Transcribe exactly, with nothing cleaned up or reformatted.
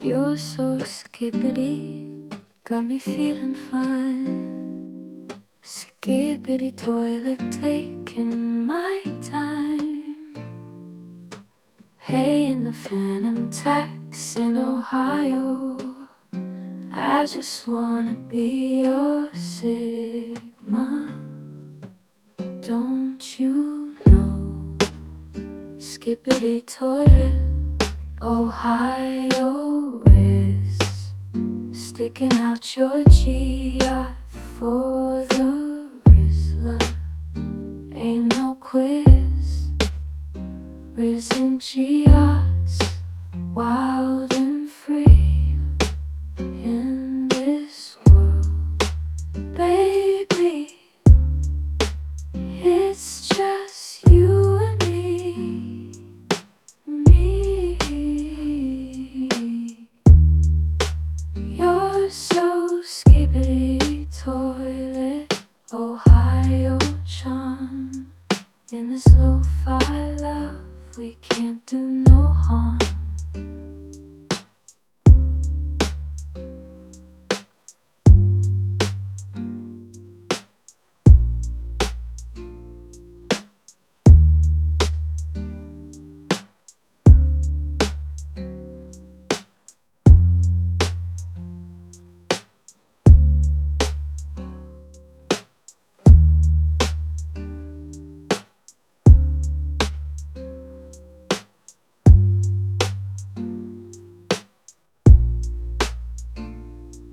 You're so skippity, got me feeling fine. Skippity toilet, taking my time. Hey, in the Phantom Tax in Ohio, I just wanna be your Sigma. Don't you know? Skippity toilet, Ohio is sticking out your G I for the Rizzler. Ain't no quiz, Riz and G I's wild and free in this world, baby. It's just you and me, me. You're so skippity toilet, Ohio charm. In this lo-fi love, we can't do no harm.